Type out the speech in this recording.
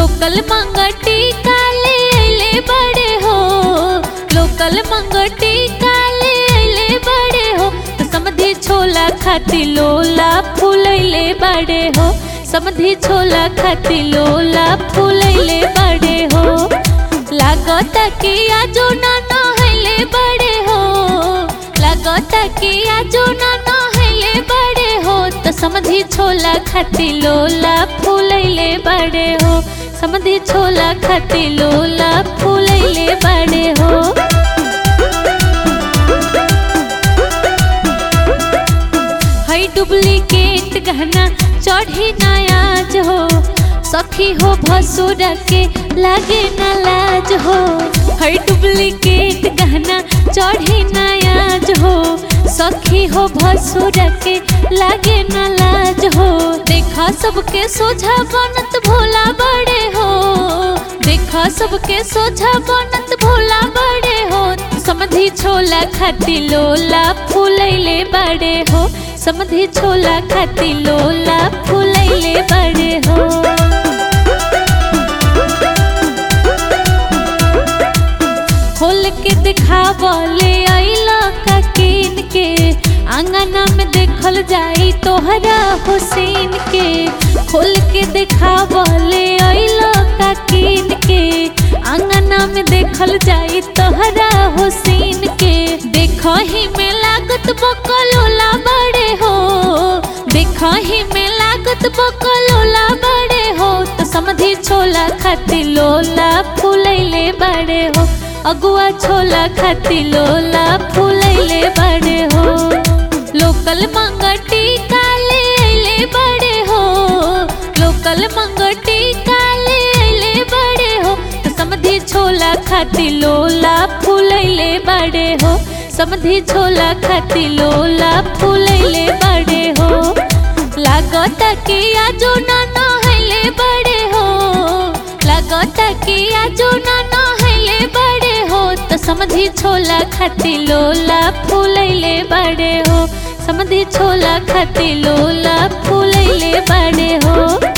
Local मंगटी काले अइले बड़े हो, लोकल मंगटी काले अइले बड़े हो। तो समधी छोला खाती लोला फूलैले बड़े हो, समधी छोला खाती लोला फूलैले बड़े हो। लागता कि आजो ना नहैले बड़े हो, लागता कि आजो ना नहैले बड़े हो। तो समधी छोला खाती लोला फूलैले बड़े हो, समधी छोला खाती लोला फूलैले बड़े हो। हई डुप्लीकेट गहना चढ़ी नायाज हो, सखी हो भसुर के लागे ना लाज हो। हई डुप्लीकेट गहना चढ़ी नायाज हो, सखी हो भसुर के लागे ना लाज हो। देखा सबके सोझा बनत भोला बड़े हो, देखा सबके सोझा बनत भोला बड़े हो। समधी छोला खाती लोला फूलैले बड़े हो, समधी छोला खाती लोला फूलैले बड़े हो। खोल के दिखावले आइला का कीन के, आंगना में देखल जाई तोहरा हुसैन के। खोल के दिखावले आइला का कीन के, आंगना में देखल जाई तोहरा हुसैन के। देखा ही में लागत बकलोला बड़े हो, देखा ही में लागत बकलोला बड़े हो। तो समधी छोला खाती लोला फूलैले बड़े हो, अगुआ छोला खाती लोला फूलैले बड़े हो। लोकल मंगटी काले अइले बड़े हो, लोकल मंगटी काले अइले बड़े हो। तो समधी छोला खाती लोला फूलैले बड़े हो, समधी छोला खाती लोला फूलैले बड़े हो। लागता कि आजो ना नहैले बड़े हो, लागता कि आजो ना नहैले बड़े हो। तो समधी छोला खाती लोला फूलैले बड़े हो, समधी छोला खाती लोला फूलैले बड़े हो।